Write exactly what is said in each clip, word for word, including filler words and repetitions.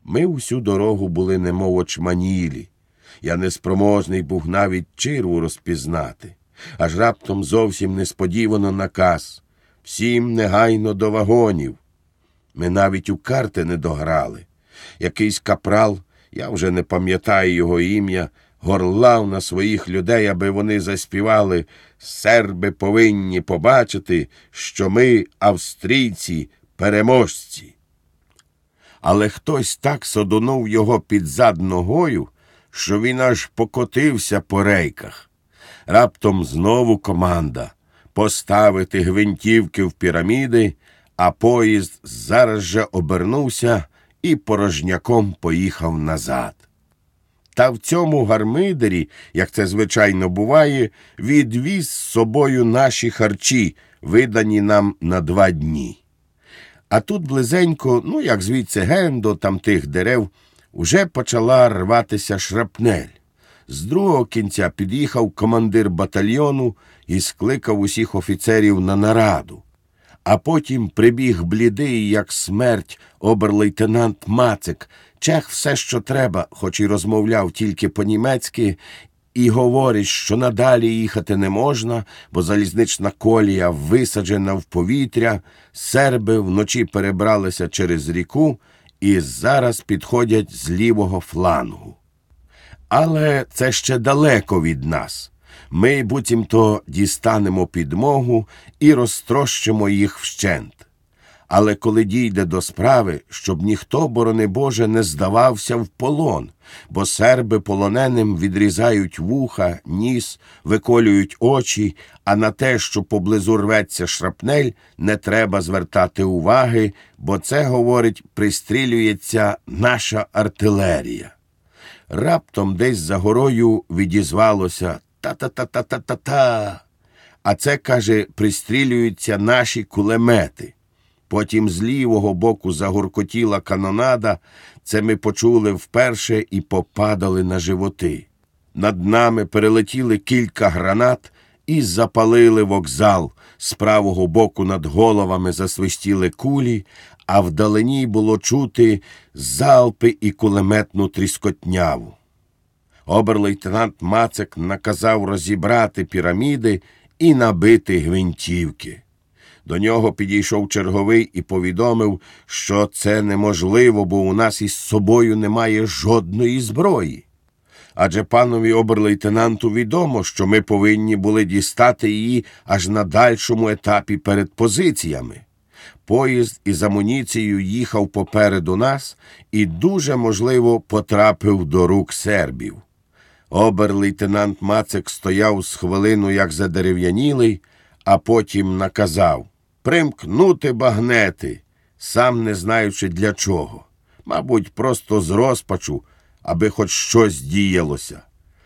Ми всю дорогу були немов очманілі. Я неспроможний був навіть чирву розпізнати. Аж раптом зовсім несподівано наказ: всім негайно до вагонів. Ми навіть у карти не дограли. Якийсь капрал, я вже не пам'ятаю його ім'я, горлав на своїх людей, аби вони заспівали: «Серби повинні побачити, що ми, австрійці, переможці». Але хтось так содунув його під зад ногою, що він аж покотився по рейках. Раптом знову команда: поставити гвинтівки в піраміди, а поїзд зараз же обернувся і порожняком поїхав назад. Та в цьому гармидері, як це звичайно буває, відвіз з собою наші харчі, видані нам на два дні. А тут близенько, ну як звідси ген до тамтих дерев, уже почала рватися шрапнель. З другого кінця під'їхав командир батальйону і скликав усіх офіцерів на нараду. А потім прибіг блідий, як смерть, обер-лейтенант Мацик, чех все, що треба, хоч і розмовляв тільки по-німецьки, і говорить, що надалі їхати не можна, бо залізнична колія висаджена в повітря, серби вночі перебралися через ріку і зараз підходять з лівого флангу. Але це ще далеко від нас. Ми буцімто дістанемо підмогу і розтрощимо їх вщент. Але коли дійде до справи, щоб ніхто, борони Боже, не здавався в полон, бо серби полоненим відрізають вуха, ніс, виколюють очі, а на те, що поблизу рветься шрапнель, не треба звертати уваги, бо це, говорить, пристрілюється наша артилерія. Раптом десь за горою відізвалося «та-та-та-та-та-та-та», а це, каже, пристрілюються наші кулемети. Потім з лівого боку загуркотіла канонада, це ми почули вперше і попадали на животи. Над нами перелетіли кілька гранат і запалили вокзал. З правого боку над головами засвистіли кулі, а вдалині було чути залпи і кулеметну тріскотняву. Обер-лейтенант Мацик наказав розібрати піраміди і набити гвинтівки. До нього підійшов черговий і повідомив, що це неможливо, бо у нас із собою немає жодної зброї. Адже панові обер-лейтенанту відомо, що ми повинні були дістати її аж на дальшому етапі перед позиціями. Поїзд із амуніцією їхав попереду нас і дуже, можливо, потрапив до рук сербів. Обер-лейтенант Мацик стояв з хвилину як задерев'янілий, а потім наказав примкнути багнети, сам не знаючи для чого. Мабуть, просто з розпачу, аби хоч щось діялося.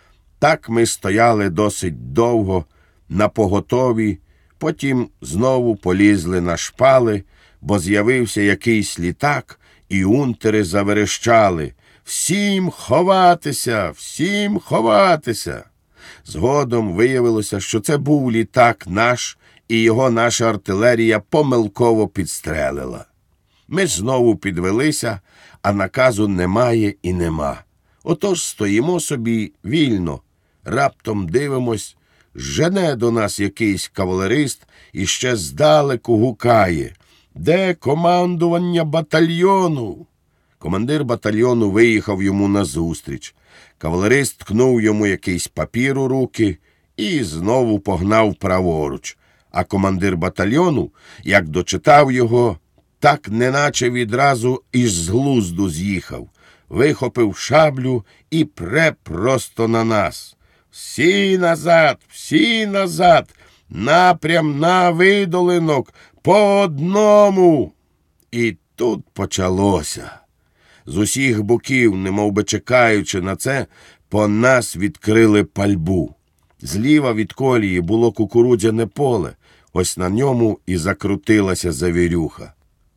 Так ми стояли досить довго, напоготові, потім знову полізли на шпали, бо з'явився якийсь літак, і унтери заверещали: «Всім ховатися! Всім ховатися!» Згодом виявилося, що це був літак наш, і його наша артилерія помилково підстрелила. Ми знову підвелися, а наказу немає і нема. Отож стоїмо собі вільно. Раптом дивимось, жене до нас якийсь кавалерист і ще здалеку гукає: «Де командування батальйону?» Командир батальйону виїхав йому назустріч. Кавалерист ткнув йому якийсь папір у руки і знову погнав праворуч. А командир батальйону, як дочитав його, так неначе відразу із з глузду з'їхав, вихопив шаблю і пре просто на нас. «Всі назад! Всі назад! Напрям на видолинок! По одному!» І тут почалося. З усіх боків, немов би чекаючи на це, по нас відкрили пальбу. Зліва від колії було кукурудзяне поле, ось на ньому і закрутилася завірюха.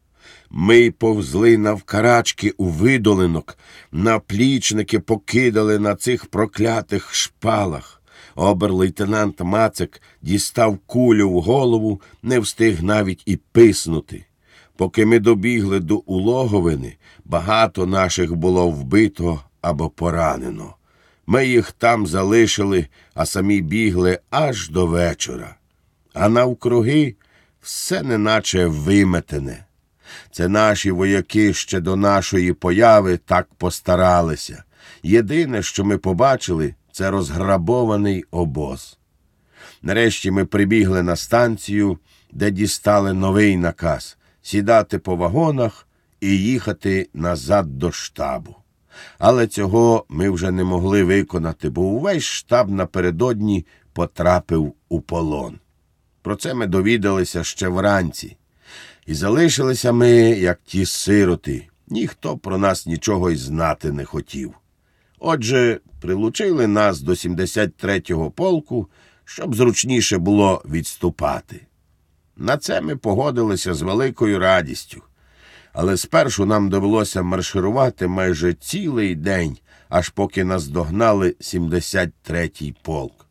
Ми повзли навкарачки у видолинок, наплічники покидали на цих проклятих шпалах. Обер-лейтенант Мацик дістав кулю в голову, не встиг навіть і писнути. Поки ми добігли до Улоговини, багато наших було вбито або поранено. Ми їх там залишили, а самі бігли аж до вечора. А навкруги все неначе виметене. Це наші вояки ще до нашої появи так постаралися. Єдине, що ми побачили, це розграбований обоз. Нарешті ми прибігли на станцію, де дістали новий наказ – сідати по вагонах і їхати назад до штабу. Але цього ми вже не могли виконати, бо увесь штаб напередодні потрапив у полон. Про це ми довідалися ще вранці. І залишилися ми, як ті сироти. Ніхто про нас нічого й знати не хотів. Отже, прилучили нас до сімдесят третього полку, щоб зручніше було відступати. На це ми погодилися з великою радістю. Але спершу нам довелося марширувати майже цілий день, аж поки нас догнали сімдесят третій полк.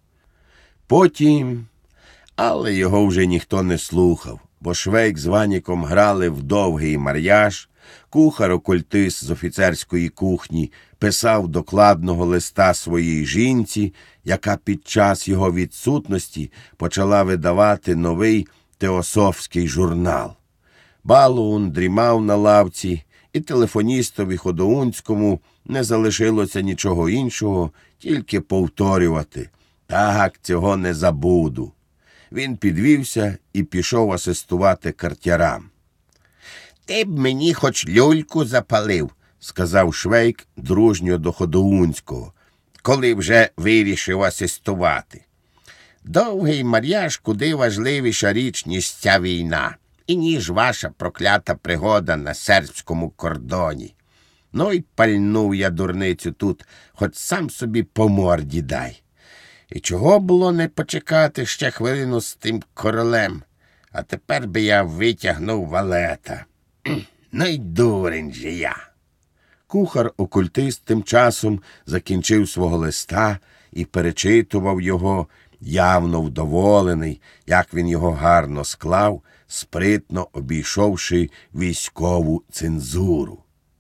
Потім... Але його вже ніхто не слухав, бо Швейк з Ваніком грали в довгий мар'яж, кухар-окультист з офіцерської кухні писав докладного листа своїй жінці, яка під час його відсутності почала видавати новий теософський журнал. Балуун дрімав на лавці, і телефоністові Ходоунському не залишилося нічого іншого, тільки повторювати «Так, цього не забуду». Він підвівся і пішов асистувати картярам. «Ти б мені хоч люльку запалив», – сказав Швейк дружньо до Ходоунського, коли вже вирішив асистувати. «Довгий мар'яж куди важливіша річ, ніж ця війна, і ніж ваша проклята пригода на сербському кордоні. Ну й пальнув я дурницю тут, хоч сам собі по морді дай. І чого було не почекати ще хвилину з тим королем? А тепер би я витягнув валета. Ну й дурень же я». Кухар-окультист тим часом закінчив свого листа і перечитував його, явно вдоволений, як він його гарно склав, спритно обійшовши військову цензуру.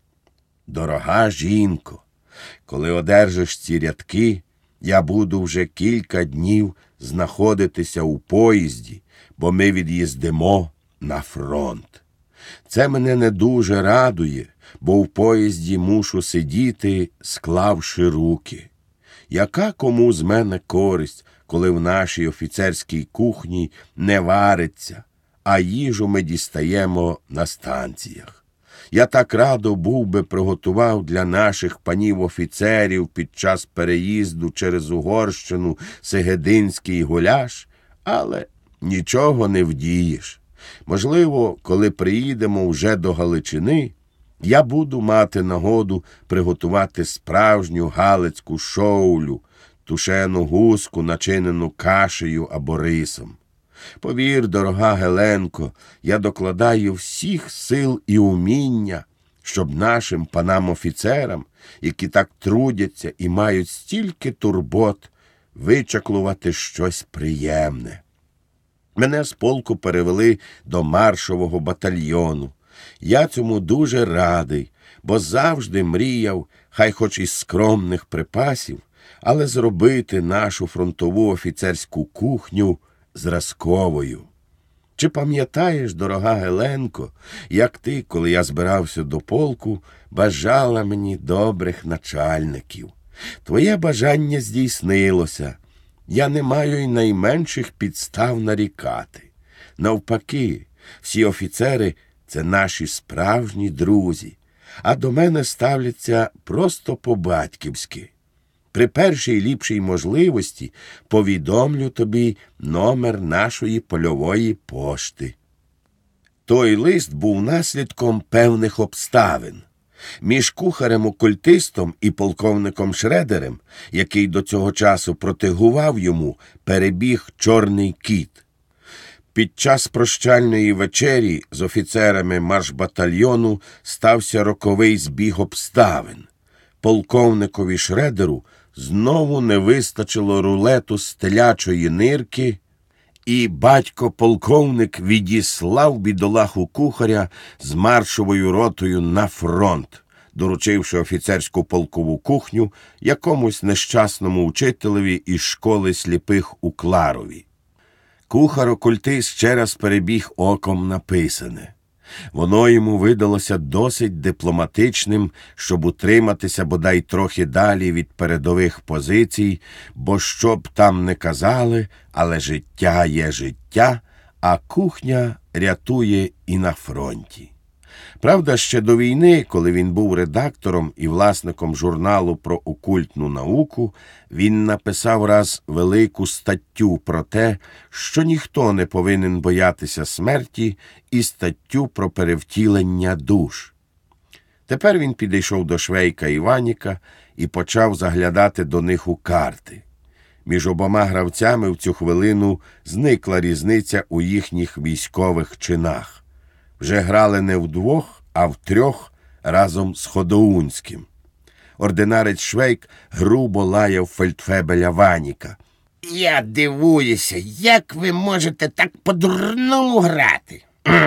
«Дорога жінко, коли одержиш ці рядки, я буду вже кілька днів знаходитися у поїзді, бо ми від'їздимо на фронт. Це мене не дуже радує, бо в поїзді мушу сидіти, склавши руки. Яка кому з мене користь, коли в нашій офіцерській кухні не вариться, а їжу ми дістаємо на станціях? Я так радо був би приготував для наших панів-офіцерів під час переїзду через Угорщину сегединський гуляш, але нічого не вдієш. Можливо, коли приїдемо вже до Галичини, я буду мати нагоду приготувати справжню галицьку шоулю, тушену гуску, начинену кашею або рисом. Повір, дорога Геленко, я докладаю всіх сил і уміння, щоб нашим панам-офіцерам, які так трудяться і мають стільки турбот, вичаклувати щось приємне. Мене з полку перевели до маршового батальйону. Я цьому дуже радий, бо завжди мріяв, хай хоч із скромних припасів, але зробити нашу фронтову офіцерську кухню зразковою. Чи пам'ятаєш, дорога Геленко, як ти, коли я збирався до полку, бажала мені добрих начальників? Твоє бажання здійснилося. Я не маю й найменших підстав нарікати. Навпаки, всі офіцери – це наші справжні друзі, а до мене ставляться просто по-батьківськи. При першій ліпшій можливості повідомлю тобі номер нашої польової пошти. Той лист був наслідком певних обставин. Між кухарем-окультистом і полковником Шредерем, який до цього часу протегував йому, перебіг чорний кіт. Під час прощальної вечері з офіцерами маршбатальйону стався роковий збіг обставин. Полковникові Шредеру знову не вистачило рулету з телячої нирки, і батько-полковник відіслав бідолаху кухаря з маршовою ротою на фронт, доручивши офіцерську полкову кухню якомусь нещасному учителеві із школи сліпих у Кларові. Кухар-окультист ще раз перебіг оком написане. Воно йому видалося досить дипломатичним, щоб утриматися бодай трохи далі від передових позицій, бо що б там не казали, але життя є життя, а кухня рятує і на фронті. Правда, ще до війни, коли він був редактором і власником журналу про окультну науку, він написав раз велику статтю про те, що ніхто не повинен боятися смерті, і статтю про перевтілення душ. Тепер він підійшов до Швейка і Ваніка і почав заглядати до них у карти. Між обома гравцями в цю хвилину зникла різниця у їхніх військових чинах. Вже грали не вдвох, а втрьох разом з Ходоунським. Ординарець Швейк грубо лаяв фельдфебеля Ваніка. «Я дивуюся, як ви можете так по-дурному грати?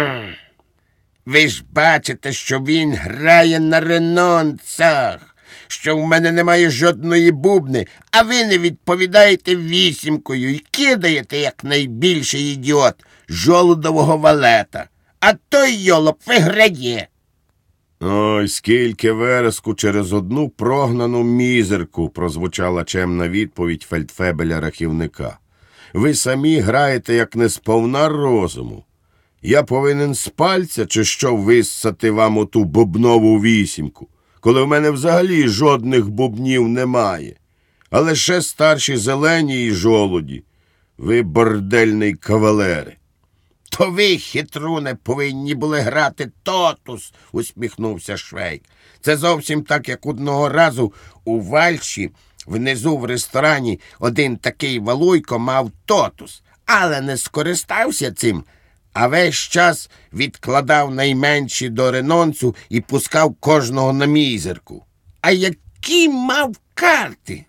Ви ж бачите, що він грає на ренонцах, що в мене немає жодної бубни, а ви не відповідаєте вісімкою і кидаєте, як найбільший ідіот, жолудового валета. А той йолоп виграє». «Ой, скільки вереску через одну прогнану мізерку», – прозвучала чемна відповідь фельдфебеля-рахівника. «Ви самі граєте, як не сповна розуму. Я повинен з пальця чи що виссати вам оту бубнову вісімку, коли в мене взагалі жодних бубнів немає, а лише старші зелені і жолуді. Ви бордельний кавалери». «То ви, хитруне, повинні були грати тотус», – усміхнувся Швейк. «Це зовсім так, як одного разу у Вальші внизу в ресторані один такий Валуйко мав тотус, але не скористався цим, а весь час відкладав найменші до ренонсу і пускав кожного на мізерку. А які мав карти?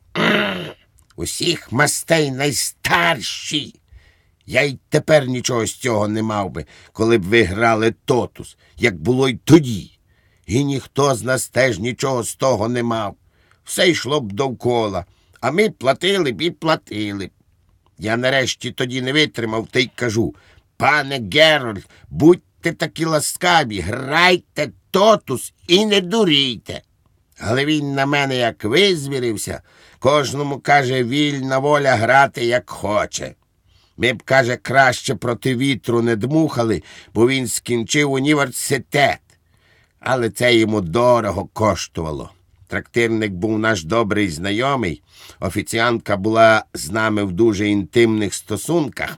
Усіх мастей найстарші. Я й тепер нічого з цього не мав би, коли б ви грали тотус, як було й тоді. І ніхто з нас теж нічого з того не мав. Все йшло б довкола, а ми платили б і платили б. Я нарешті тоді не витримав та й кажу: пане Герольд, будьте такі ласкаві, грайте тотус і не дурійте. Але він на мене як визвірився, кожному каже, вільна воля грати як хоче. Ми б, каже, краще проти вітру не дмухали, бо він скінчив університет. Але це йому дорого коштувало. Трактирник був наш добрий знайомий, офіціантка була з нами в дуже інтимних стосунках,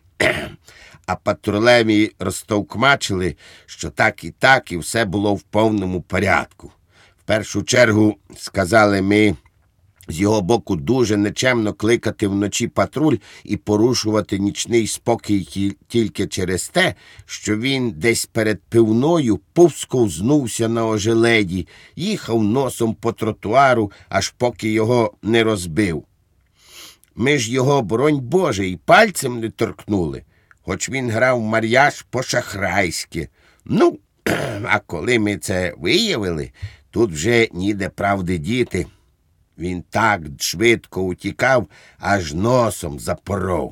а патрулеві розтовкмачили, що так і так, і все було в повному порядку. В першу чергу, сказали ми, з його боку дуже нечемно кликати вночі патруль і порушувати нічний спокій тільки через те, що він десь перед пивною повсковзнувся на ожеледі, їхав носом по тротуару, аж поки його не розбив. Ми ж його, боронь Боже, і пальцем не торкнули, хоч він грав мар'яж по-шахрайськи. Ну, а коли ми це виявили, тут вже ніде правди діти. Він так швидко утікав, аж носом запоров.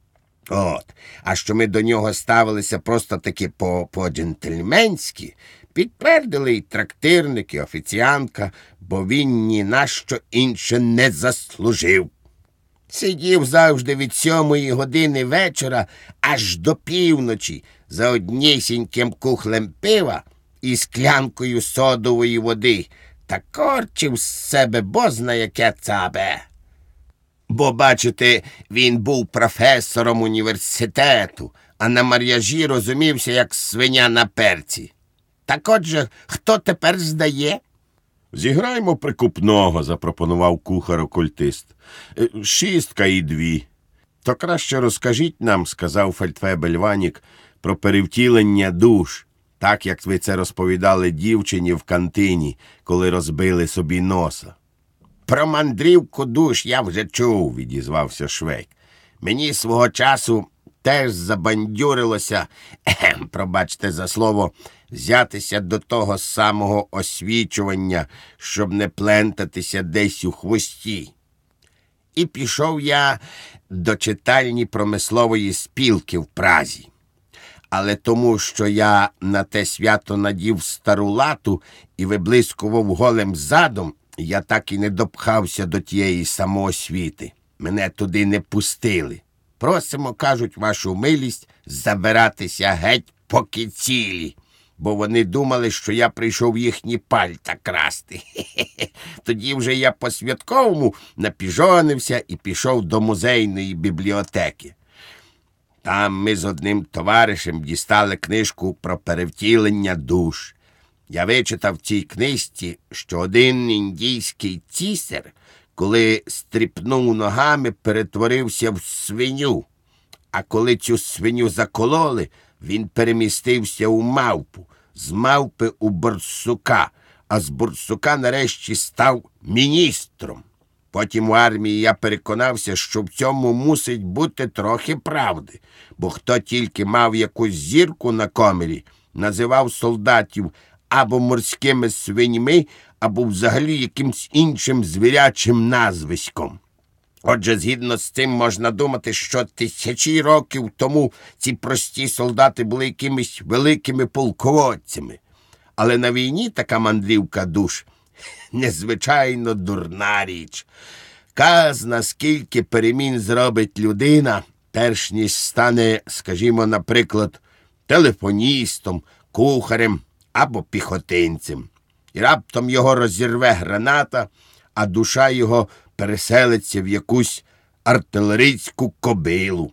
От, а що ми до нього ставилися просто-таки по-джентльменськи, підтвердили і трактирник, і офіціантка, бо він ні на що інше не заслужив. Сидів завжди від сьомої години вечора аж до півночі за однісіньким кухлем пива і склянкою содової води, та корчив з себе бозна яке цабе. Бо, бачите, він був професором університету, а на мар'яжі розумівся, як свиня на перці. Так отже, хто тепер здає? «Зіграємо прикупного», – запропонував кухар-окультист. «Шістка і дві». «То краще розкажіть нам», – сказав фельдфебель Ванік, – «про перевтілення душ, так, як ви це розповідали дівчині в кантині, коли розбили собі носа». «Про мандрівку душ я вже чув», – відізвався Швейк. «Мені свого часу теж забандюрилося, ехем, пробачте за слово, взятися до того самого освічування, щоб не плентатися десь у хвості. І пішов я до читальні промислової спілки в Празі. Але тому, що я на те свято надів стару лату і виблискував голим задом, я так і не допхався до тієї самоосвіти. Мене туди не пустили. Просимо, кажуть, вашу милість, забиратися геть поки цілі, бо вони думали, що я прийшов їхні пальта красти. Хе-хе-хе. Тоді вже я по-святковому напіжонився і пішов до музейної бібліотеки. Там ми з одним товаришем дістали книжку про перевтілення душ. Я вичитав в цій книжці, що один індійський цісар, коли стріпнув ногами, перетворився в свиню. А коли цю свиню закололи, він перемістився у мавпу, з мавпи у борсука, а з борсука нарешті став міністром. Потім у армії я переконався, що в цьому мусить бути трохи правди, бо хто тільки мав якусь зірку на комірі, називав солдатів або морськими свиньми, або взагалі якимсь іншим звірячим назвиськом. Отже, згідно з цим можна думати, що тисячі років тому ці прості солдати були якимись великими полководцями. Але на війні така мандрівка душ – незвичайно дурна річ. Казна, скільки перемін зробить людина, перш ніж стане, скажімо, наприклад, телефоністом, кухарем або піхотинцем. І раптом його розірве граната, а душа його переселиться в якусь артилерійську кобилу.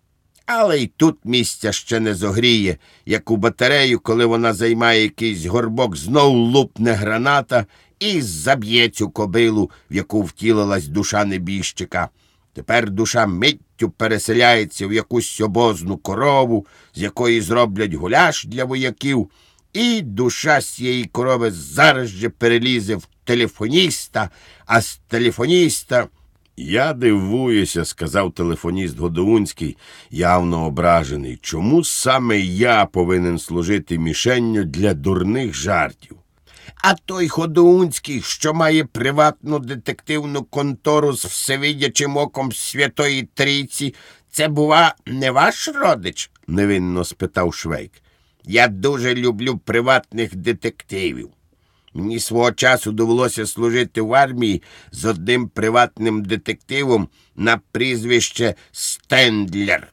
Але й тут місця ще не зогріє, як у батарею, коли вона займає якийсь горбок, знов лупне граната і заб'є цю кобилу, в яку втілилась душа небіжчика. Тепер душа миттю переселяється в якусь обозну корову, з якої зроблять гуляш для вояків, і душа з цієї корови зараз же перелізе в телефоніста, а з телефоніста... «Я дивуюся», – сказав телефоніст Годоунський, явно ображений. «Чому саме я повинен служити мішенню для дурних жартів?» А той Ходоунський, що має приватну детективну контору з всевидячим оком Святої Трійці, це, бува, не ваш родич? – невинно спитав Швейк. Я дуже люблю приватних детективів. Мені свого часу довелося служити в армії з одним приватним детективом на прізвище Стендлер.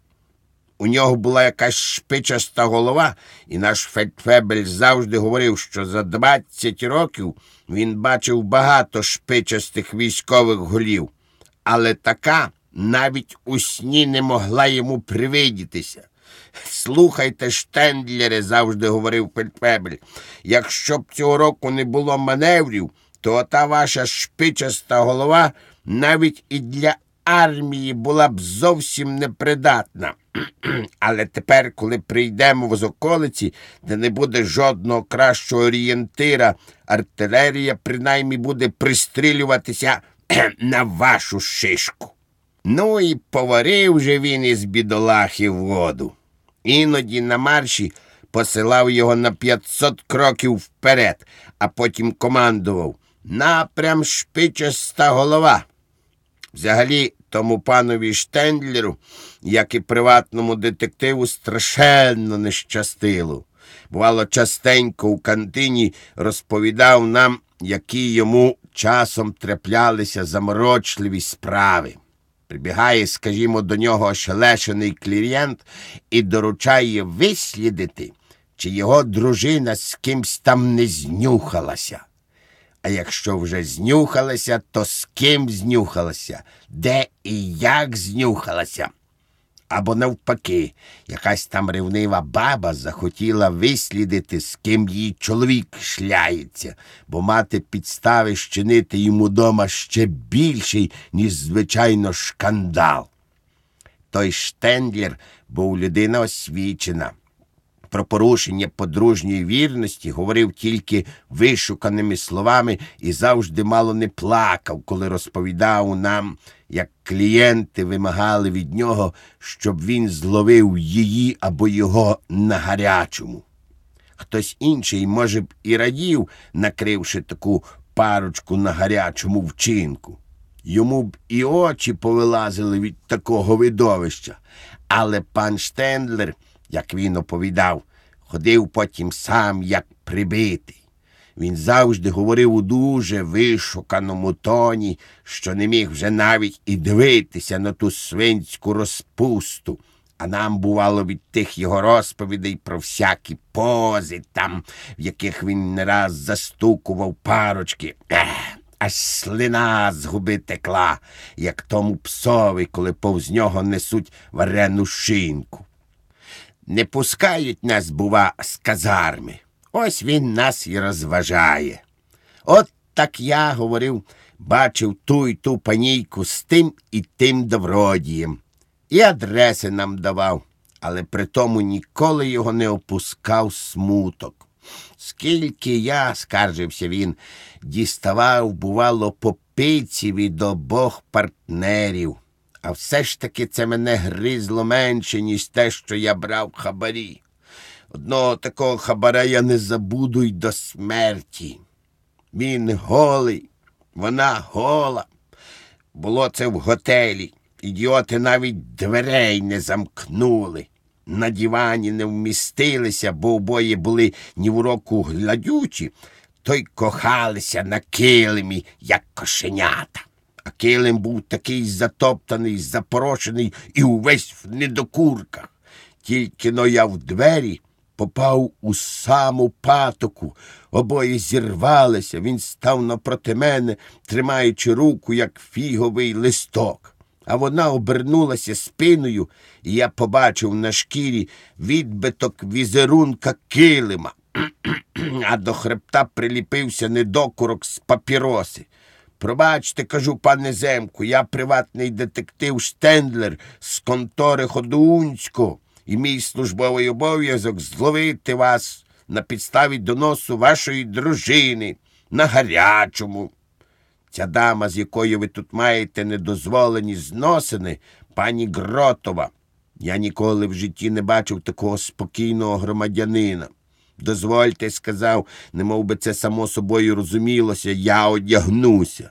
У нього була якась шпичаста голова, і наш фельдфебель завжди говорив, що за двадцять років він бачив багато шпичастих військових голів. Але така навіть у сні не могла йому привидітися. «Слухайте, Штендлере», – завжди говорив фельдфебель, «якщо б цього року не було маневрів, то та ваша шпичаста голова навіть і для армії була б зовсім непридатна. Але тепер, коли прийдемо з околиці, де не буде жодного кращого орієнтира, артилерія принаймні буде пристрілюватися на вашу шишку». Ну і поварив же він із бідолахи в воду. Іноді на марші посилав його на п'ятсот кроків вперед, а потім командував: «Напрям шпичаста голова». Взагалі, тому панові Штендлеру, як і приватному детективу, страшенно не щастило. Бувало, частенько у кантині розповідав нам, які йому часом траплялися заморочливі справи. Прибігає, скажімо, до нього ошелешений клієнт і доручає вислідити, чи його дружина з кимсь там не знюхалася. А якщо вже знюхалася, то з ким знюхалася, де і як знюхалася. Або навпаки, якась там ревнива баба захотіла вислідити, з ким її чоловік шляється, бо мати підстави щинити йому дома ще більший, ніж, звичайно, шкандал. Той Штендлер був людина освічена. про порушення подружньої вірності говорив тільки вишуканими словами і завжди мало не плакав, коли розповідав нам, як клієнти вимагали від нього, щоб він зловив її або його на гарячому. Хтось інший, може б, і радів, накривши таку парочку на гарячому вчинку. Йому б і очі повилазили від такого видовища. Але пан Штендлер, як він оповідав, ходив потім сам, як прибитий. Він завжди говорив у дуже вишуканому тоні, що не міг вже навіть і дивитися на ту свинську розпусту. А нам, бувало, від тих його розповідей про всякі пози там, в яких він не раз застукував парочки. Ех, аж слина з губи текла, як тому псові, коли повз нього несуть варену шинку. Не пускають нас, бува, з казарми. Ось він нас і розважає. От так я, говорив, бачив ту й ту панійку з тим і тим добродієм. І адреси нам давав, але при тому ніколи його не опускав смуток. Скільки я, скаржився він, діставав, бувало, по пиці від обох партнерів. А все ж таки це мене гризло менше, ніж те, що я брав хабарі. Одного такого хабара я не забуду й до смерті. Він голий, вона гола. Було це в готелі. Ідіоти навіть дверей не замкнули. На дивані не вмістилися, бо обоє були ні в року глядючі, то й кохалися на килимі, як кошенята. А килим був такий затоптаний, запорошений і увесь в недокурках. Тільки-но я в двері попав у саму патоку. Обоє зірвалися, він став напроти мене, тримаючи руку, як фіговий листок. А вона обернулася спиною, і я побачив на шкірі відбиток візерунка килима, а до хребта приліпився недокурок з папіроси. Пробачте, кажу, пане Земку, я приватний детектив Штендлер з контори Ходунського, і мій службовий обов'язок зловити вас на підставі доносу вашої дружини на гарячому. Ця дама, з якою ви тут маєте недозволені зносини, пані Гротова. Я ніколи в житті не бачив такого спокійного громадянина. Дозвольте, сказав, немов би це само собою розумілося, я одягнуся.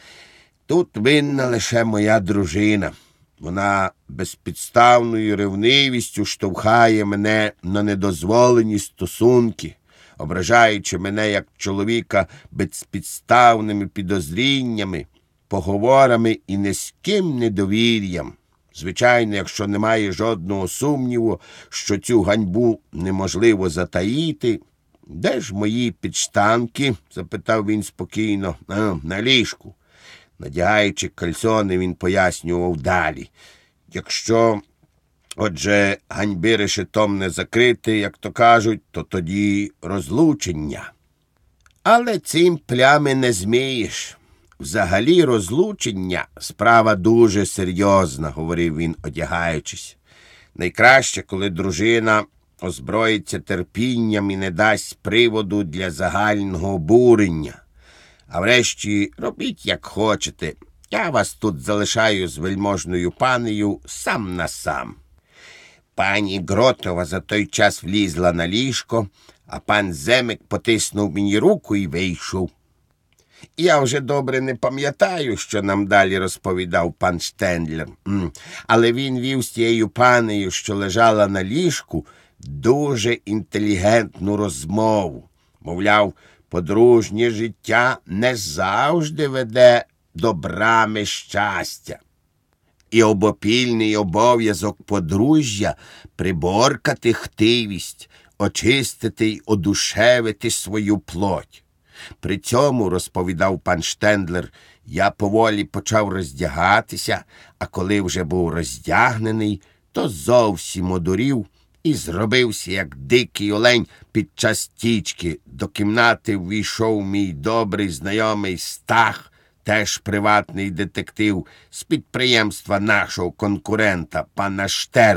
Тут винна лише моя дружина. Вона безпідставною ревнивістю штовхає мене на недозволені стосунки, ображаючи мене як чоловіка безпідставними підозріннями, поговорами і низьким недовір'ям. Звичайно, якщо немає жодного сумніву, що цю ганьбу неможливо затаїти. «Де ж мої підштанки?» – запитав він спокійно. «А, на ліжку». Надягаючи кальсони, він пояснював далі. Якщо, отже, ганьби решетом не закрити, як то кажуть, то тоді розлучення. Але цим плями не змієш. Взагалі розлучення – справа дуже серйозна, говорив він, одягаючись. Найкраще, коли дружина озброїться терпінням і не дасть приводу для загального обурення. А врешті робіть, як хочете. Я вас тут залишаю з вельможною панею сам на сам. Пані Гротова за той час влізла на ліжко, а пан Земик потиснув мені руку і вийшов. Я вже добре не пам'ятаю, що нам далі розповідав пан Штендлер, але він вів з тією панею, що лежала на ліжку, дуже інтелігентну розмову. Мовляв, подружнє життя не завжди веде до брами щастя. І обопільний обов'язок подружжя – приборкати хтивість, очистити й одушевити свою плоть. При цьому, розповідав пан Штендлер, я поволі почав роздягатися, а коли вже був роздягнений, то зовсім одурів і зробився, як дикий олень під час тічки. До кімнати ввійшов мій добрий знайомий Стах, теж приватний детектив з підприємства нашого конкурента, пана Штерна,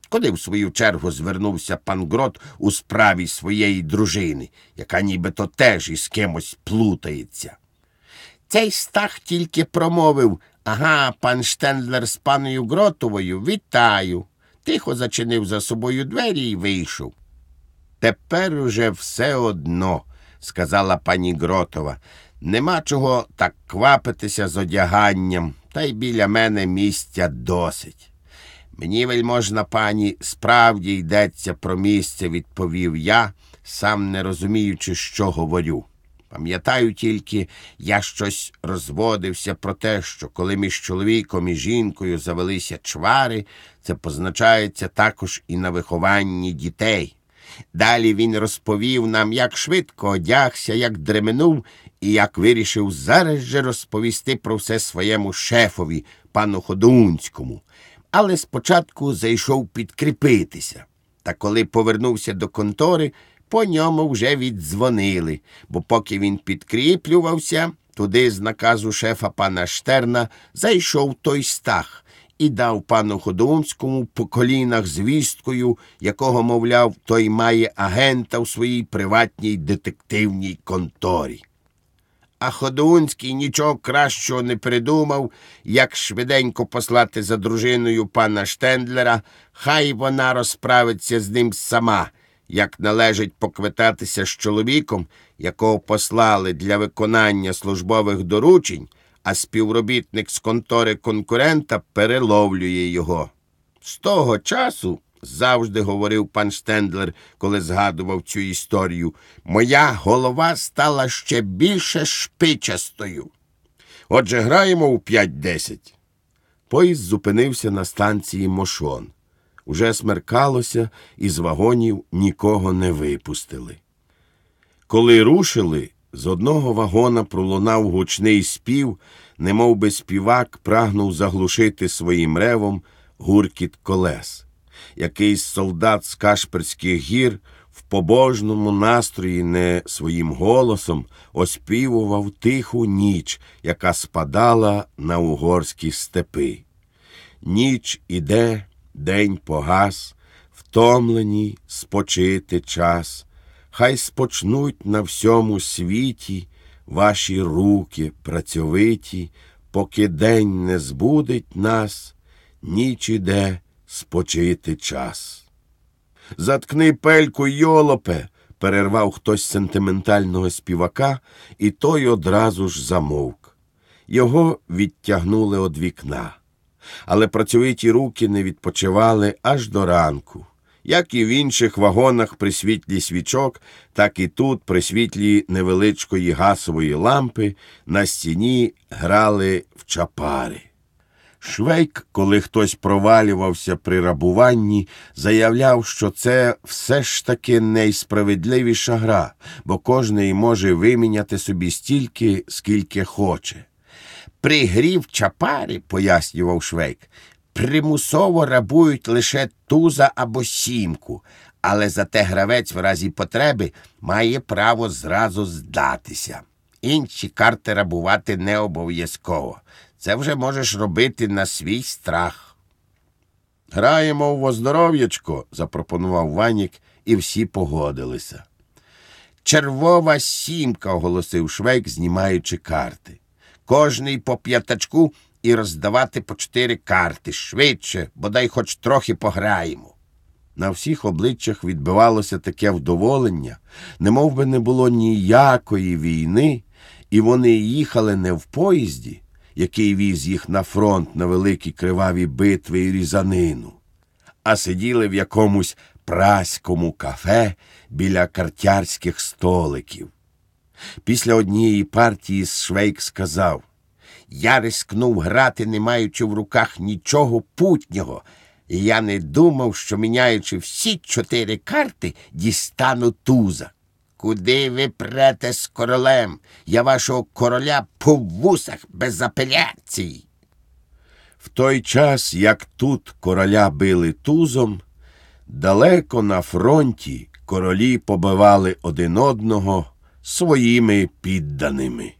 Куди, в свою чергу, звернувся пан Грот у справі своєї дружини, яка нібито теж із кимось плутається. Цей Стах тільки промовив: «Ага, пан Штендлер з паною Гротовою, вітаю!» Тихо зачинив за собою двері і вийшов. «Тепер уже все одно», – сказала пані Гротова. «Нема чого так квапитися з одяганням, та й біля мене місця досить». «Мені, вельможна пані, справді йдеться про місце», – відповів я, сам не розуміючи, що говорю. Пам'ятаю тільки, я щось розводився про те, що коли між чоловіком і жінкою завелися чвари, це позначається також і на вихованні дітей. Далі він розповів нам, як швидко одягся, як дременув, і як вирішив зараз же розповісти про все своєму шефові, пану Ходунському. Але спочатку зайшов підкріпитися. Та коли повернувся до контори, по ньому вже віддзвонили, бо поки він підкріплювався, туди з наказу шефа пана Штерна зайшов той Стах і дав пану Ходунському по колінах звісткою, якого, мовляв, той має агента в своїй приватній детективній конторі. А Ходунський нічого кращого не придумав, як швиденько послати за дружиною пана Штендлера, хай вона розправиться з ним сама, як належить поквитатися з чоловіком, якого послали для виконання службових доручень, а співробітник з контори конкурента переловлює його. З того часу, завжди говорив пан Штендлер, коли згадував цю історію, моя голова стала ще більше шпичастою. Отже, граємо у п'ять-десять. Поїзд зупинився на станції Мошон. Уже смеркалося, і з вагонів нікого не випустили. Коли рушили, з одного вагона пролунав гучний спів, немов би співак прагнув заглушити своїм ревом гуркіт колес. Якийсь солдат з Кашперських гір в побожному настрої не своїм голосом оспівував тиху ніч, яка спадала на угорські степи. Ніч іде, день погас, втомлені спочити час. Хай спочнуть на всьому світі ваші руки працьовиті, поки день не збудить нас, ніч іде, спочити час. «Заткни пельку, йолопе!» – перервав хтось сентиментального співака, і той одразу ж замовк. Його відтягнули од вікна. Але працьовиті руки не відпочивали аж до ранку. Як і в інших вагонах при світлі свічок, так і тут при світлі невеличкої гасової лампи на стіні грали в чапари. Швейк, коли хтось провалювався при рабуванні, заявляв, що це все ж таки найсправедливіша гра, бо кожний може виміняти собі стільки, скільки хоче. «При грі в чапари, – пояснював Швейк, – примусово рабують лише туза або сімку, але зате гравець в разі потреби має право зразу здатися. Інші карти рабувати не обов'язково. Це вже можеш робити на свій страх». «Граємо в оздоров'ячко», – запропонував Ванік, і всі погодилися. «Червова сімка», – оголосив Швейк, знімаючи карти. «Кожний по п'ятачку і роздавати по чотири карти. Швидше, бодай хоч трохи пограємо». На всіх обличчях відбивалося таке вдоволення, немов би не було ніякої війни, і вони їхали не в поїзді, який віз їх на фронт на великі криваві битви і різанину, а сиділи в якомусь праському кафе біля картярських столиків. Після однієї партії Швейк сказав: «Я рискнув грати, не маючи в руках нічого путнього, і я не думав, що, міняючи всі чотири карти, дістану туза. Куди ви прете з королем? Я вашого короля по вусах без апеляції». В той час, як тут короля били тузом, далеко на фронті королі побивали один одного своїми підданими.